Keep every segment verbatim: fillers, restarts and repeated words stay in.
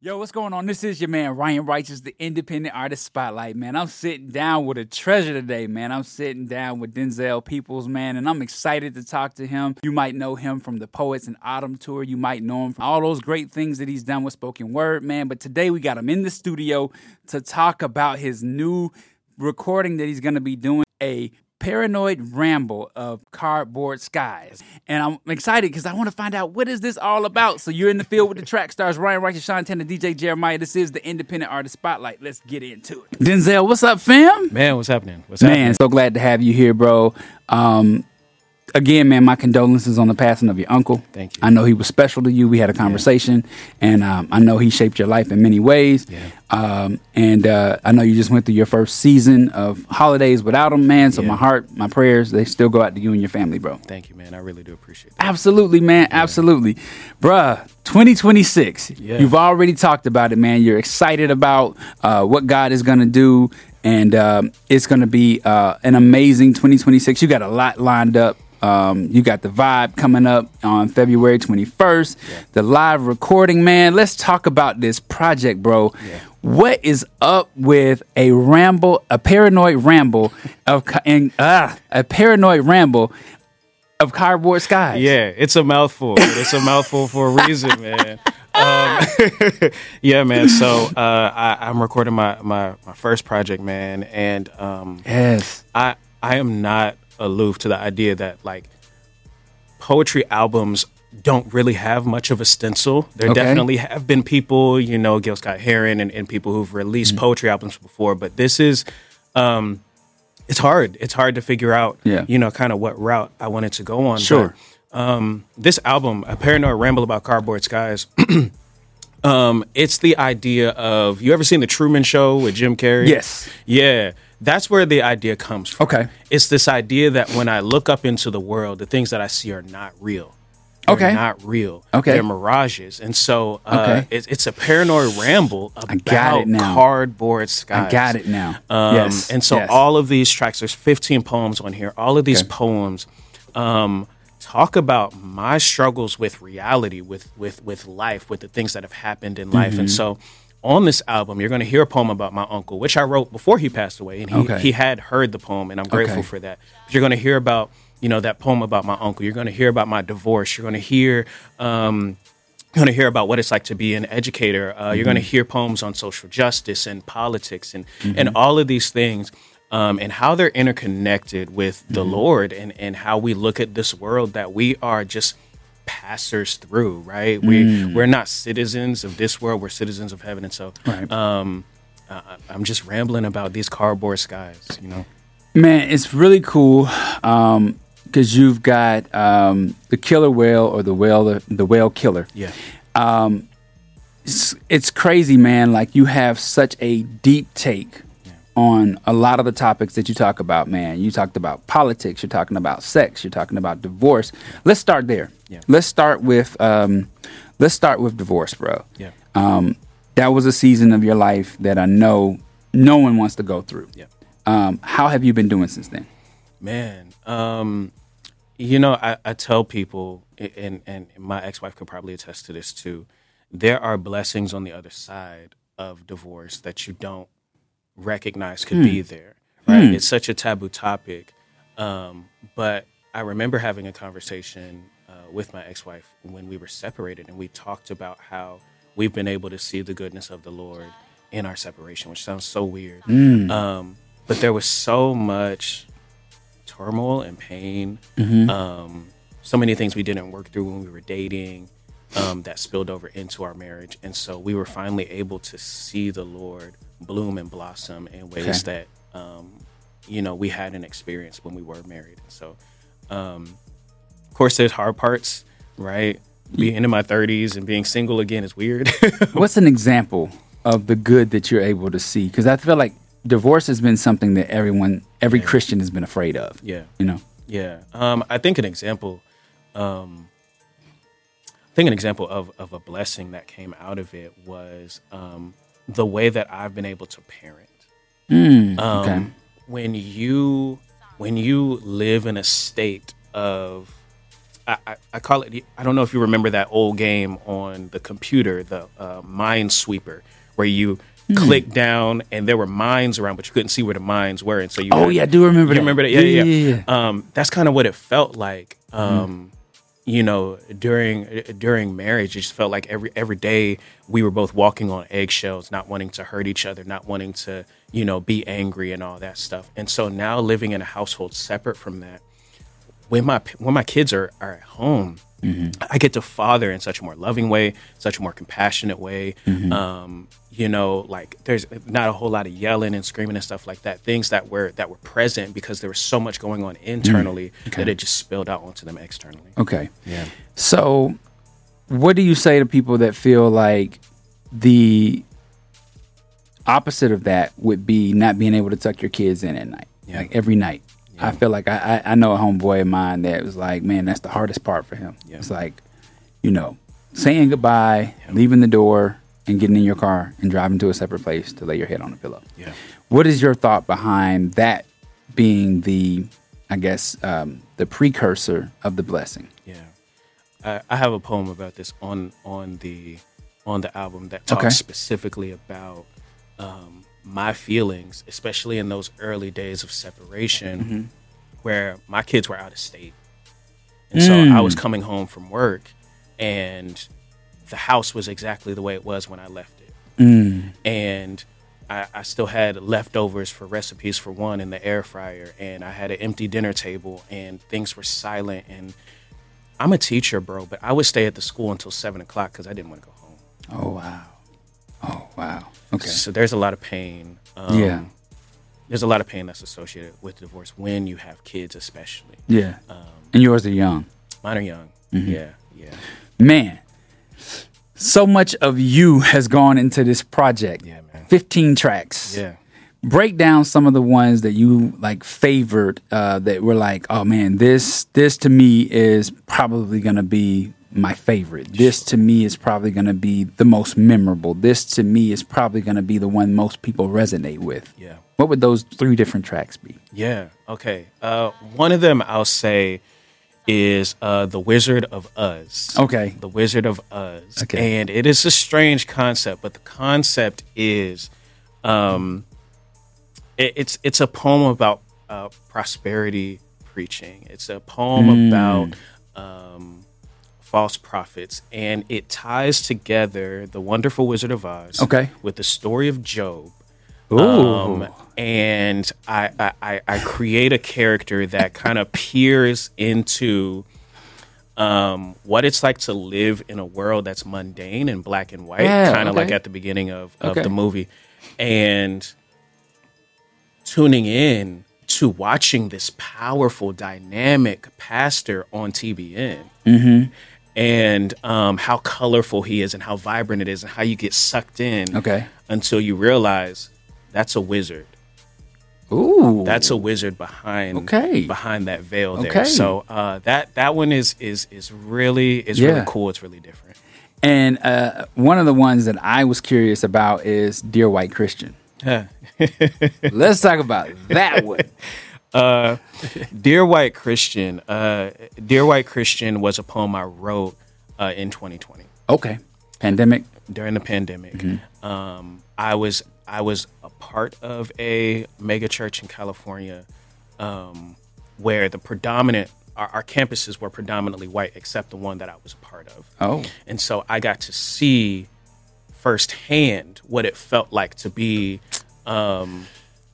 Yo, what's going on? This is your man, Ryan Righteous, the Independent Artist Spotlight, man. I'm sitting down with a treasure today, man. I'm sitting down with Denzel Peoples, man, and I'm excited to talk to him. You might know him from the Poets in Autumn tour. You might know him from all those great things that he's done with spoken word, man. But today we got him in the studio to talk about his new recording that he's going to be doing, a Paranoid Ramble of Cardboard Skies. And I'm excited because I want to find out what is this all about. So you're in the field with the track stars, Ryan Righteous, Sean Tanner, D J Jeremiah. This is the Independent Artist Spotlight. Let's get into it. Denzel, what's up, fam? Man, what's happening? What's man, happening? so glad to have you here, bro. Um, again, man, my condolences on the passing of your uncle. Thank you. I know he was special to you. We had a conversation, yeah. and um, I know he shaped your life in many ways. Yeah. Um, and uh, I know you just went through your first season of holidays without him, man. So yeah. my heart, my prayers, they still go out to you and your family, bro. Thank you, man. I really do appreciate that. Absolutely, man. Yeah. Absolutely. Bruh, twenty twenty-six. Yeah. You've already talked about it, man. You're excited about uh, what God is going to do. And um, it's going to be uh, an amazing twenty twenty-six. You got a lot lined up. Um, you got the Vibe coming up on February twenty-first. Yeah. The live recording, man. Let's talk about this project, bro. Yeah. What is up with a ramble, a paranoid ramble of and uh, a paranoid ramble of Cardboard Skies? Yeah, it's a mouthful. It's a mouthful for a reason, man. Um, yeah, man. So uh, I, I'm recording my, my my first project, man, and um, yes, I I am not aloof to the idea that like poetry albums don't really have much of a stencil. There okay. definitely have been people, you know, Gil Scott Heron and, and people who've released mm-hmm. poetry albums before, but this is, um, it's hard. It's hard to figure out, yeah. you know, kind of what route I wanted to go on. Sure. But, um, this album, A Paranoid Ramble About Cardboard Skies, um, it's the idea of, you ever seen The Truman Show with Jim Carrey? Yes. Yeah. That's where the idea comes from. Okay. It's this idea that when I look up into the world, the things that I see are not real. They're okay. not real. Okay. They're mirages. And so uh, okay. it, it's a paranoid ramble I got about it now. Cardboard Skies. I got it now. Um, yes. And so yes. all of these tracks, there's fifteen poems on here. All of these okay. poems um, talk about my struggles with reality, with with with life, with the things that have happened in life. Mm-hmm. And so on this album, you're going to hear a poem about my uncle, which I wrote before he passed away. And he, okay. he had heard the poem, and I'm grateful okay. for that. But you're going to hear about, you know, that poem about my uncle. You're going to hear about my divorce. You're going to hear, um, you're going to hear about what it's like to be an educator. Uh, mm-hmm. You're going to hear poems on social justice and politics and mm-hmm. and all of these things, um, and how they're interconnected with mm-hmm. the Lord, and and how we look at this world that we are just passers through, right? Mm. We we're not citizens of this world. We're citizens of heaven, and so right. um, uh, I'm just rambling about these cardboard skies, you know. Man, it's really cool because um, you've got um, the killer whale or the whale, the, the whale killer. Yeah. Um, it's, it's crazy, man. Like you have such a deep take yeah. on a lot of the topics that you talk about, man. You talked about politics. You're talking about sex. You're talking about divorce. Let's start there. Yeah. Let's start with um, let's start with divorce, bro. Yeah. Um, that was a season of your life that I know no one wants to go through. Yeah. Um, how have you been doing since then? Man, um, you know, I, I tell people, and, and my ex-wife could probably attest to this too, there are blessings on the other side of divorce that you don't recognize could hmm. be there, right? Hmm. It's such a taboo topic. Um, but I remember having a conversation uh, with my ex-wife when we were separated, and we talked about how we've been able to see the goodness of the Lord in our separation, which sounds so weird. Mm. Um, but there was so much turmoil and pain, mm-hmm. um, so many things we didn't work through when we were dating um, that spilled over into our marriage. And so we were finally able to see the Lord bloom and blossom in ways okay. that, um, you know, we hadn't experienced when we were married. So, um, of course, there's hard parts, right? Being in my thirties and being single again is weird. What's an example of the good that you're able to see? Because I feel like divorce has been something that everyone, every yeah. Christian has been afraid of. Yeah. You know? Yeah. Um, I think an example, um, I think an example of, of a blessing that came out of it was um, the way that I've been able to parent. Mm, um, okay. When you, when you live in a state of, I, I, I call it. I don't know if you remember that old game on the computer, the uh, Minesweeper, where you mm. click down and there were mines around, but you couldn't see where the mines were, and so you. Oh had, yeah, I do remember you that. Remember that? Yeah, yeah. yeah. yeah. Um, that's kind of what it felt like. Um, mm. You know, during during marriage, it just felt like every every day we were both walking on eggshells, not wanting to hurt each other, not wanting to, you know, be angry and all that stuff. And so now living in a household separate from that, when my when my kids are, are at home, mm-hmm. I get to father in such a more loving way, such a more compassionate way. Mm-hmm. Um, you know, like there's not a whole lot of yelling and screaming and stuff like that. Things that were that were present because there was so much going on internally mm-hmm. okay. that it just spilled out onto them externally. Okay. Yeah. So what do you say to people that feel like the opposite of that would be not being able to tuck your kids in at night, yeah. like every night? Yeah. I feel like I, I, I know a homeboy of mine that was like, man, that's the hardest part for him. Yeah. It's like, you know, saying goodbye, yeah. leaving the door, and getting in your car and driving to a separate place to lay your head on a pillow. Yeah. What is your thought behind that being the, I guess, um, the precursor of the blessing? Yeah. I, I have a poem about this on on the on the album that talks okay. specifically about um, my feelings, especially in those early days of separation, mm-hmm. where my kids were out of state. And mm. so I was coming home from work, and the house was exactly the way it was when I left it. Mm. And I, I still had leftovers for recipes for one in the air fryer, and I had an empty dinner table, and things were silent. And I'm a teacher, bro, but I would stay at the school until seven o'clock because I didn't want to go home. Oh, wow. Oh, wow. Okay. So there's a lot of pain. Um, yeah. There's a lot of pain that's associated with divorce when you have kids, especially. Yeah. Um, and yours are young. Mine are young. Mm-hmm. Yeah. Yeah. Man. So much of you has gone into this project. Yeah, man. fifteen tracks. Yeah. Break down some of the ones that you like favored uh, that were like, oh man, this this to me is probably going to be my favorite. This to me is probably going to be the most memorable. This to me is probably going to be the one most people resonate with. Yeah. What would those three different tracks be? Yeah. Okay. Uh, one of them I'll say is uh, The Wizard of Oz. Okay. The Wizard of Oz. Okay. And it is a strange concept, but the concept is um, it, it's it's a poem about uh, prosperity preaching. It's a poem mm. about um, false prophets, and it ties together The Wonderful Wizard of Oz okay. with the story of Job. Ooh. Um, and I, I, I create a character that kind of peers into um, what it's like to live in a world that's mundane and black and white, yeah, kind of okay. like at the beginning of, of okay. the movie. And tuning in to watching this powerful, dynamic pastor on T B N. Mm-hmm. And um, how colorful he is and how vibrant it is and how you get sucked in okay. until you realize that's a wizard. Ooh, that's a wizard behind okay. behind that veil there. Okay. So uh, that that one is is is really is yeah. really cool. It's really different. And uh, one of the ones that I was curious about is Dear White Christian. Let's talk about that one. Uh, Dear White Christian. Uh, Dear White Christian was a poem I wrote uh, in twenty twenty. Okay. Pandemic. During the pandemic, mm-hmm. um, I was I was a part of a mega church in California, um, where the predominant our, our campuses were predominantly white, except the one that I was a part of. Oh, and so I got to see firsthand what it felt like to be um,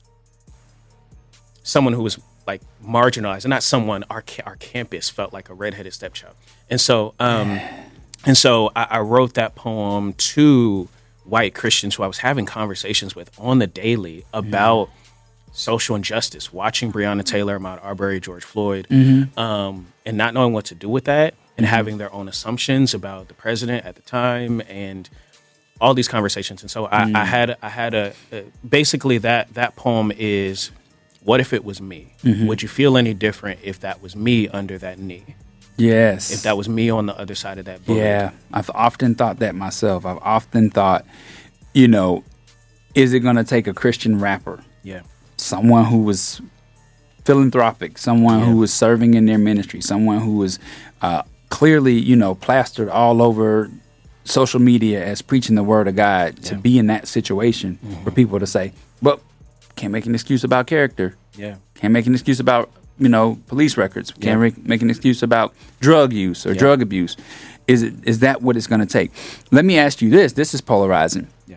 someone who was like marginalized, and not someone. Our our campus felt like a redheaded stepchild, and so um, and so I, I wrote that poem to white Christians who I was having conversations with on the daily about mm. social injustice, watching Breonna Taylor, Ahmaud Arbery, George Floyd, mm-hmm. um, and not knowing what to do with that, and mm-hmm. having their own assumptions about the president at the time, and all these conversations. And so I, mm. I had I had a, a basically that that poem is, what if it was me? Mm-hmm. Would you feel any different if that was me under that knee? Yes. If that was me on the other side of that bullet. Yeah. I've often thought that myself. I've often thought, you know, is it going to take a Christian rapper? Yeah. Someone who was philanthropic, someone yeah. who was serving in their ministry, someone who was uh, clearly, you know, plastered all over social media as preaching the word of God, to Yeah. be in that situation Mm-hmm. for people to say, well, can't make an excuse about character. Yeah. Can't make an excuse about, you know, police records. Can't Yeah. make, make an excuse about drug use or Yeah. drug abuse. Is it is that what it's going to take? Let me ask you this. This is polarizing. Yeah.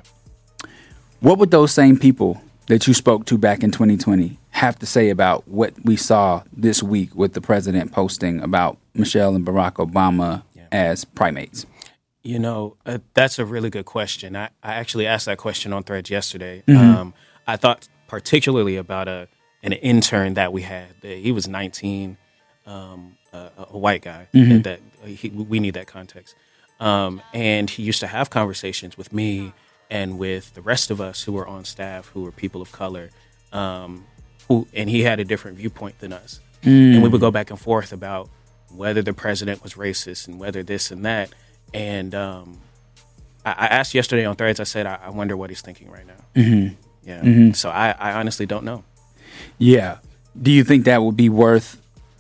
What would those same people that you spoke to back in twenty twenty have to say about what we saw this week with the president posting about Michelle and Barack Obama Yeah. as primates? You know, uh, that's a really good question. I, I actually asked that question on Threads yesterday. Mm-hmm. Um, I thought particularly about a an intern that we had. He was nineteen, um, a, a white guy. Mm-hmm. That, that he, we need that context. Um, and he used to have conversations with me and with the rest of us who were on staff, who were people of color. Um, who and he had a different viewpoint than us, Mm. and we would go back and forth about whether the president was racist and whether this and that. And um, I, I asked yesterday on Threads, I said, I, I wonder what he's thinking right now. Mm-hmm. Yeah. Mhm. So I, I honestly don't know. Yeah. Do you think that would be worth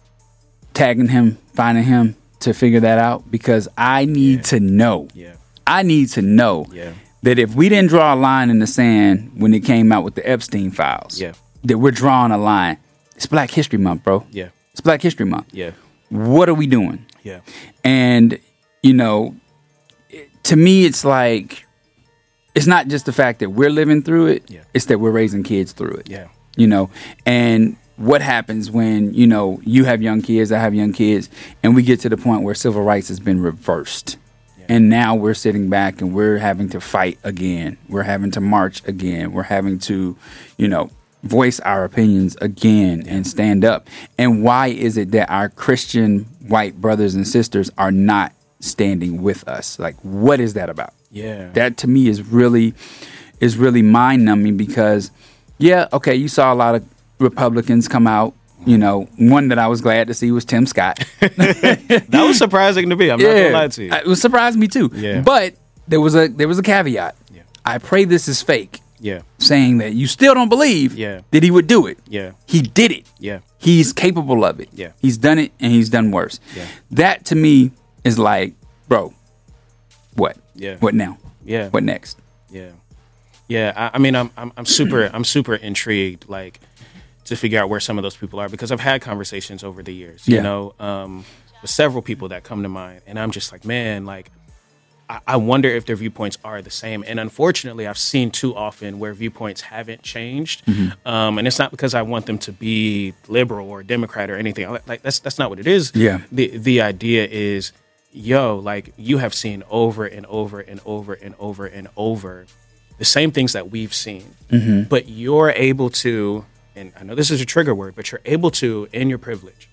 tagging him, finding him to figure that out? Because I need Yeah. to know. Yeah. I need to know Yeah. that if we didn't draw a line in the sand when it came out with the Epstein files, Yeah. that we're drawing a line. It's Black History Month, bro. Yeah. It's Black History Month. Yeah. What are we doing? Yeah. And, you know, it- to me, it's like, it's not just the fact that we're living through it, Yeah. it's that we're raising kids through it. Yeah. You know, and what happens when, you know, you have young kids, I have young kids, and we get to the point where civil rights has been reversed. Yeah. And now we're sitting back and we're having to fight again. We're having to march again. We're having to, you know, voice our opinions again and stand up. And why is it that our Christian white brothers and sisters are not standing with us? Like, what is that about? Yeah. That to me is really is really mind numbing, because yeah, okay, you saw a lot of Republicans come out. You know, one that I was glad to see was Tim Scott. That was surprising to me. I'm not gonna lie to you. It was surprised me too. Yeah. But there was a there was a caveat. Yeah. I pray this is fake, Yeah. saying that you still don't believe Yeah. that he would do it. Yeah. He did it. Yeah. He's capable of it. Yeah. He's done it, and he's done worse. Yeah. That to me is like, bro, what? Yeah. What now? Yeah. What next? Yeah. Yeah. I, I mean, I'm, I'm, I'm super, I'm super intrigued, like, to figure out where some of those people are, because I've had conversations over the years, you Yeah. know, um, with several people that come to mind, and I'm just like, man, like, I, I wonder if their viewpoints are the same. And unfortunately, I've seen too often where viewpoints haven't changed, Mm-hmm. um, and it's not because I want them to be liberal or Democrat or anything. Like, like, that's that's not what it is. Yeah. The the idea is, yo, like, you have seen over and over and over and over and over the same things that we've seen, Mm-hmm. but you're able to, and I know this is a trigger word, but you're able to, in your privilege,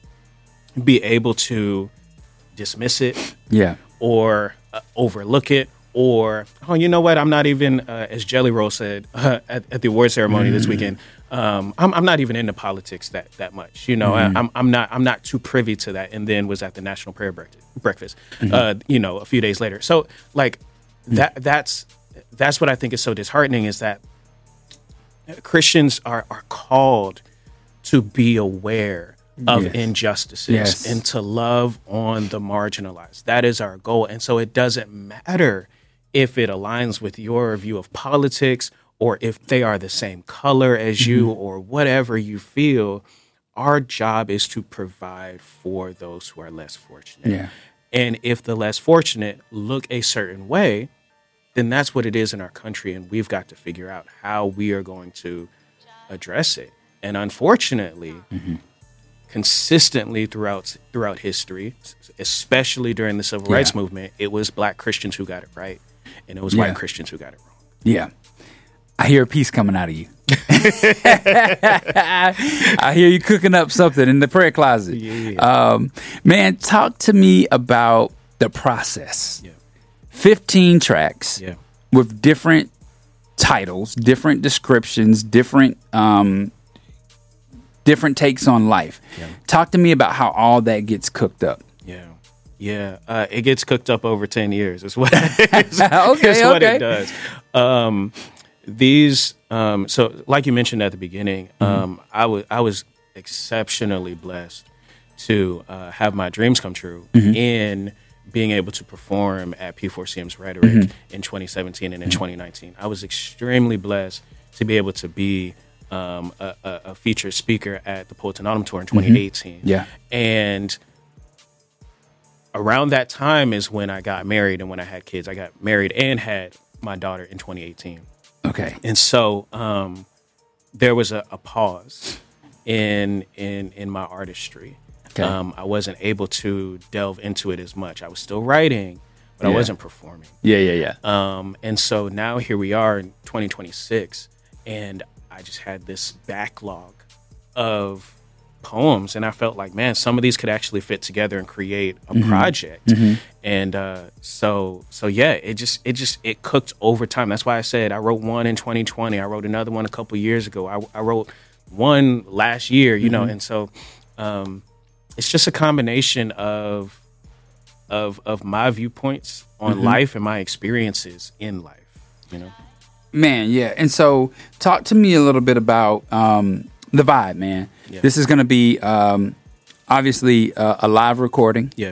be able to dismiss it Yeah. or uh, overlook it, or, oh, you know what, I'm not even, uh, as Jelly Roll said uh, at, at the award ceremony this weekend, um, I'm, I'm not even into politics that, that much. You know, I, I'm, I'm not I'm not too privy to that. And then was at the National Prayer Breakfast, breakfast uh, you know, a few days later. So, like, that that's that's what I think is so disheartening, is that Christians are, are called to be aware of Yes. injustices Yes. and to love on the marginalized. That is our goal. And so it doesn't matter if it aligns with your view of politics or if they are the same color as you or whatever you feel. Our job is to provide for those who are less fortunate. Yeah. And if the less fortunate look a certain way, then that's what it is in our country. And we've got to figure out how we are going to address it. And unfortunately, consistently throughout throughout history, especially during the civil Yeah. rights movement, it was Black Christians who got it right, and it was Yeah. white Christians who got it wrong. Yeah. I hear a piece coming out of you. I hear you cooking up something in the prayer closet. Yeah. Um, man, talk to me about the process. Yeah. fifteen tracks Yeah. with different titles, different descriptions, different um, different takes on life. Yeah. Talk to me about how all that gets cooked up. Yeah, yeah. Uh, it gets cooked up over ten years. Is what is, Okay, is what okay. it does. Um, these, um, so like you mentioned at the beginning, Mm-hmm. um, I was I was exceptionally blessed to uh, have my dreams come true Mm-hmm. in being able to perform at P four C M's Rhetoric Mm-hmm. in twenty seventeen and in twenty nineteen. I was extremely blessed to be able to be um, a, a, a featured speaker at the Poets Anonymous Tour in twenty eighteen. Mm-hmm. Yeah. And around that time is when I got married and when I had kids. I got married and had my daughter in twenty eighteen. Okay. And so um, there was a, a pause in in in my artistry. Okay. Um, I wasn't able to delve into it as much. I was still writing, but Yeah. I wasn't performing. Yeah, yeah, yeah. Um, and so now here we are in twenty twenty-six, and I just had this backlog of poems, and I felt like, man, some of these could actually fit together and create a Mm-hmm. project. And uh, so, so yeah, it just, it just, it cooked over time. That's why I said I wrote one in twenty twenty. I wrote another one a couple years ago. I, I wrote one last year, you know, and so um, it's just a combination of of of my viewpoints on Mm-hmm. life and my experiences in life, you know. Man, yeah. And so talk to me a little bit about um, the vibe, man. Yeah. This is going to be um, obviously uh, a live recording. Yeah.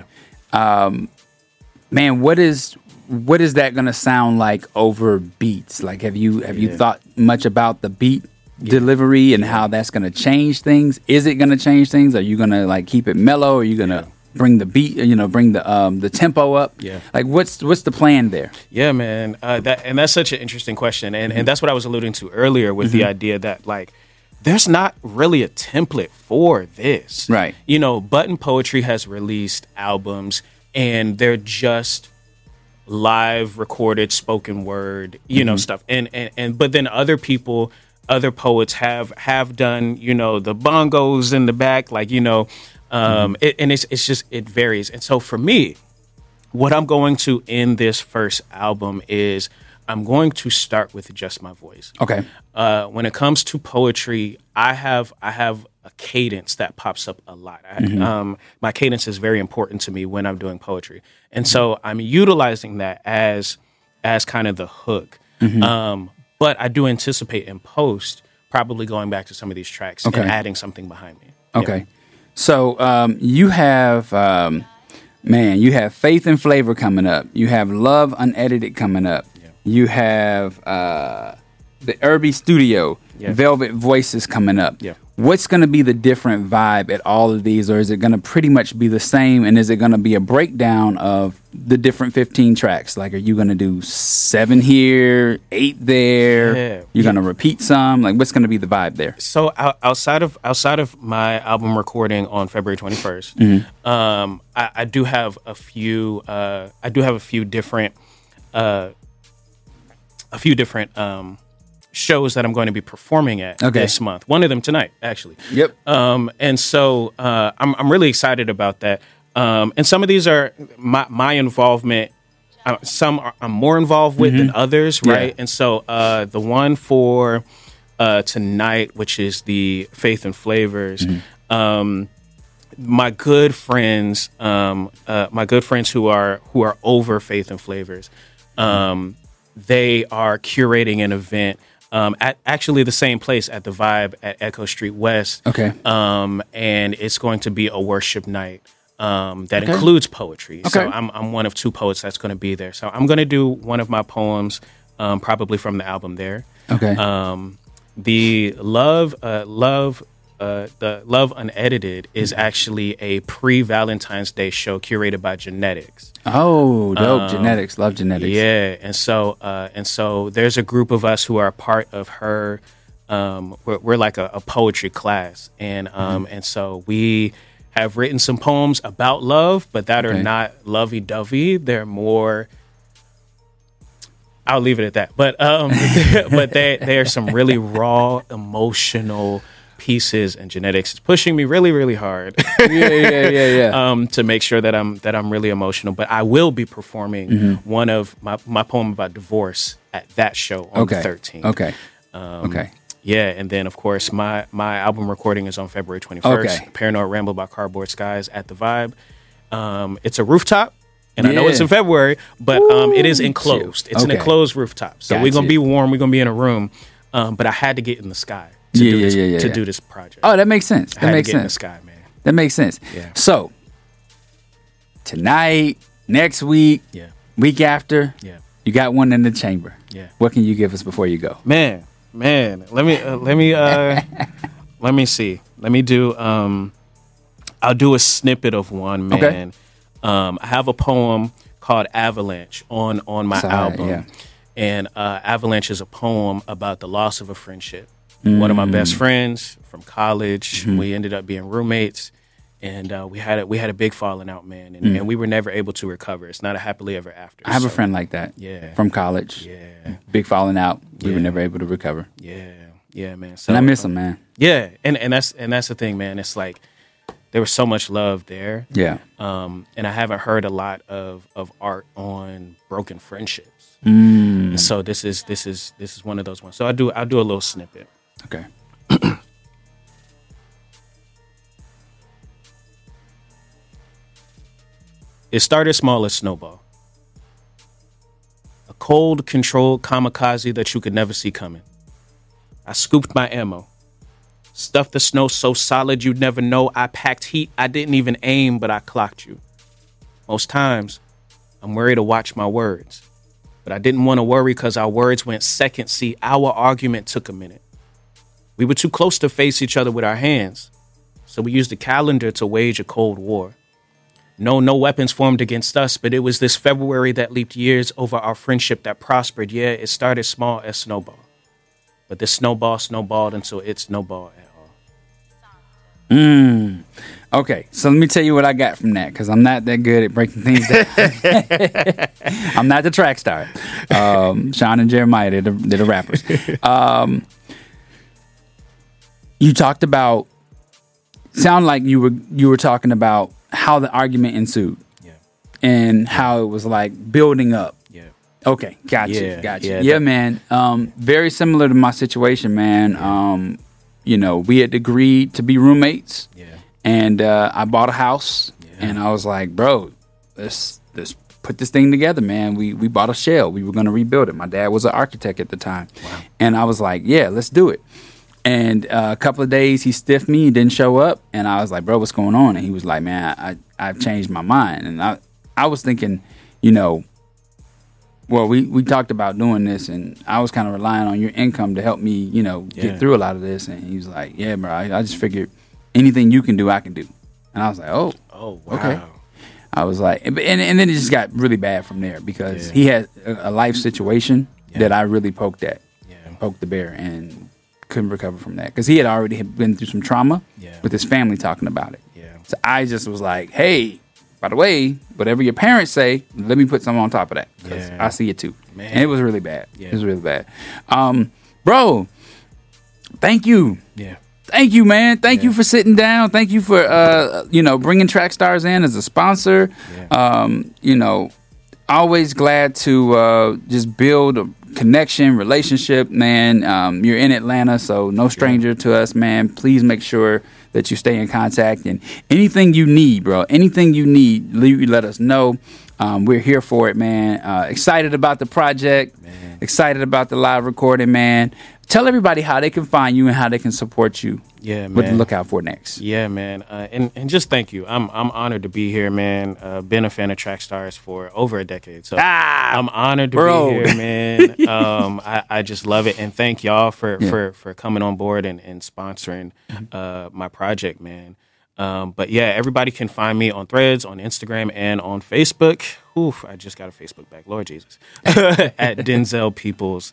Man, what is what is that going to sound like over beats? Like, have you have you Yeah. thought much about the beat delivery and how that's going to change things? Is it going to change things? Are you going to like keep it mellow? Are you going to Yeah. bring the beat, you know, bring the um, the tempo up? Yeah. Like, what's what's the plan there? Yeah, man. Uh, that and that's such an interesting question, and and that's what I was alluding to earlier with the idea that like there's not really a template for this, Right. You know, Button Poetry has released albums, and they're just live recorded spoken word, you know, stuff, and and and but then other people, other poets have have done, you know, the bongos in the back, like you know, um, it, and it's it's just it varies, and so for me. What I'm going to in this first album is I'm going to start with just my voice. Okay. Uh, when it comes to poetry, I have I have a cadence that pops up a lot. I, um, my cadence is very important to me when I'm doing poetry, and so I'm utilizing that as as kind of the hook. Um, but I do anticipate in post probably going back to some of these tracks Okay. and adding something behind me. Okay. So um, you have, um, man, you have Faith and Flavor coming up. You have Love Unedited coming up. Yeah. You have uh, the Irby Studio, Yeah. Velvet Voices coming up. Yeah. What's going to be the different vibe at all of these, or is it going to pretty much be the same? And is it going to be a breakdown of the different fifteen tracks? Like, are you going to do seven here, eight there? Yeah. You're going to repeat some? Like, what's going to be the vibe there? So out- outside of outside of my album recording on February twenty-first, um, I, I do have a few. Uh, I do have a few different, uh, a few different um, shows that I'm going to be performing at Okay. this month. One of them tonight, actually. Yep. Um, and so uh, I'm I'm really excited about that. Um, and some of these are my my involvement. Uh, some are, I'm more involved with than others, Yeah. right? And so uh, the one for uh, tonight, which is the Faith and Flavors, um, my good friends, um, uh, my good friends who are who are over Faith and Flavors, um, they are curating an event. Um, at actually the same place at the Vibe at Echo Street West. Okay. Um, and it's going to be a worship night um, that Okay. includes poetry. So Okay. I'm I'm one of two poets that's going to be there. So I'm going to do one of my poems, um, probably from the album there. Okay. Um, the love, uh, love, uh, the Love Unedited is actually a pre-Valentine's Day show curated by Genetics. Oh, dope. genetics. Love genetics. Yeah, and so uh, and so there's a group of us who are a part of her. Um, we're, we're like a, a poetry class, and um, Mm-hmm. and so we have written some poems about love, but that Okay. are not lovey-dovey. They're more. I'll leave it at that. But um, but they they are some really raw, emotional pieces, and Genetics is pushing me really, really hard. yeah, yeah, yeah, yeah. um, to make sure that I'm that I'm really emotional. But I will be performing Mm-hmm. one of my, my poem about divorce at that show on okay. the thirteenth. Okay. Um, okay. Yeah, and then of course my my album recording is on February twenty-first. Okay. Paranoid Ramble by Cardboard Skies at the Vibe. Um, it's a rooftop. And I know Yeah. it's in February, but um, it is enclosed. It's an Okay. enclosed rooftop. So Got we're going you. to be warm. We're going to be in a room. Um, but I had to get in the sky to, Yeah, do, yeah, this, yeah, yeah, to yeah. do this project. Oh, that makes sense. I That had makes to get in the sense. sky, man. That makes sense. Yeah. So tonight, next week, Yeah. week after, Yeah. you got one in the chamber. Yeah. What can you give us before you go? Man, man, let me uh, let me uh, let me see. Let me do. Um, I'll do a snippet of one, man. Okay. Um, I have a poem called Avalanche on on my Sorry, album, yeah. and uh, Avalanche is a poem about the loss of a friendship. Mm. One of my best friends from college. Mm-hmm. We ended up being roommates, and uh, we had a, we had a big falling out, man, and, mm. and we were never able to recover. It's not a happily ever after. I have so, a friend like that. Yeah. From college. Yeah. Big falling out. We yeah. were never able to recover. Yeah. Yeah, man. So, and I miss him, man. Yeah, and, and that's and that's the thing, man. It's like there was so much love there. Yeah. Um, and I haven't heard a lot of, of art on broken friendships. Mm. And so this is this is this is one of those ones. So I do I'll do a little snippet. Okay. It started small as snowball. A cold, controlled kamikaze that you could never see coming. I scooped my ammo. Stuffed the snow so solid you'd never know. I packed heat. I didn't even aim, but I clocked you. Most times, I'm worried to watch my words. But I didn't want to worry because our words went second. See, our argument took a minute. We were too close to face each other with our hands. So we used the calendar to wage a cold war. No, no weapons formed against us, but it was this February that leaped years over our friendship that prospered. Yeah, it started small as snowball. But this snowball snowballed until it snowballed at all. Mm. Okay, so let me tell you what I got from that, because I'm not that good at breaking things down. I'm not the track star. Um, Sean and Jeremiah, they're the, they're the rappers. Um, you talked about, sound like you were you were talking about how the argument ensued. Yeah. And how it was like building up. Yeah. Okay, got you, Yeah, got you. yeah, Yeah, that- man. Um, very similar to my situation, man. Um, you know, we had agreed to be roommates. Yeah. And uh, I bought a house, Yeah. and I was like, bro, let's let's put this thing together, man. We we bought a shell. We were going to rebuild it. My dad was an architect at the time. Wow. And I was like, yeah, let's do it. And uh, a couple of days, he stiffed me. He didn't show up. And I was like, bro, what's going on? And he was like, man, I, I've changed my mind. And I, I was thinking, you know, well, we, we talked about doing this, and I was kind of relying on your income to help me, you know, Yeah. get through a lot of this. And he was like, yeah, bro, I, I just figured anything you can do, I can do. And I was like, oh, Oh, wow. okay. I was like, and, and then it just got really bad from there because Yeah. he had a, a life situation Yeah. that I really poked at, Yeah. poked the bear, and couldn't recover from that because he had already had been through some trauma Yeah. with his family talking about it. Yeah. So I just was like, hey, by the way, whatever your parents say, let me put something on top of that because Yeah. I see it too. Man. And it was really bad. Yeah. It was really bad. Um, bro, thank you. Yeah. Thank you, man. Thank Yeah. you for sitting down. Thank you for, uh, you know, bringing Track Stars in as a sponsor. Yeah. Um, you know, always glad to uh, just build a connection, relationship, man. Um, you're in Atlanta, so no stranger to us, man. Please make sure that you stay in contact. And anything you need, bro, anything you need, leave, let us know. Um, we're here for it, man. Uh, excited about the project. Man. Excited about the live recording, man. Tell everybody how they can find you and how they can support you. Yeah, What to man. look out for next. Yeah, man, uh, and and just thank you. I'm I'm honored to be here, man. Uh, been a fan of Track Stars for over a decade, so Ah, I'm honored to bro. be here, man. um, I, I just love it, and thank y'all for Yeah. for for coming on board and and sponsoring uh, my project, man. Um, but yeah, everybody can find me on Threads, on Instagram, and on Facebook. Oof, I just got a Facebook back, Lord Jesus, at Denzel Peoples.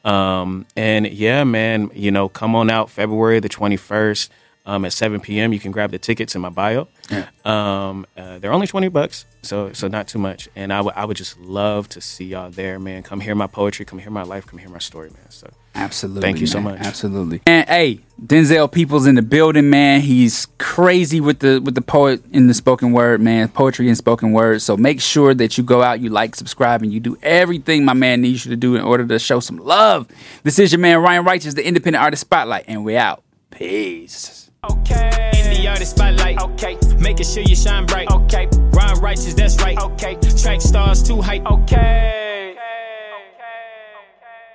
Um, and yeah, man, you know, come on out February the twenty-first um, at seven p.m. You can grab the tickets in my bio. Yeah. Um, uh, they're only twenty bucks, so so not too much. And I would I would just love to see y'all there, man. Come hear my poetry, come hear my life, come hear my story, man. So Absolutely. Thank you so man. much. Absolutely. And hey, Denzel Peoples in the building, man. He's crazy with the with the poet in the spoken word, man. Poetry and spoken word. So make sure that you go out, you like, subscribe, and you do everything my man needs you to do in order to show some love. This is your man Ryan Righteous, the Independent Artist Spotlight, and we out. Peace. Okay. In the artist spotlight. Okay. Making sure you shine bright. Okay. Ryan Righteous, that's right. Okay. Track Stars too hype. Okay.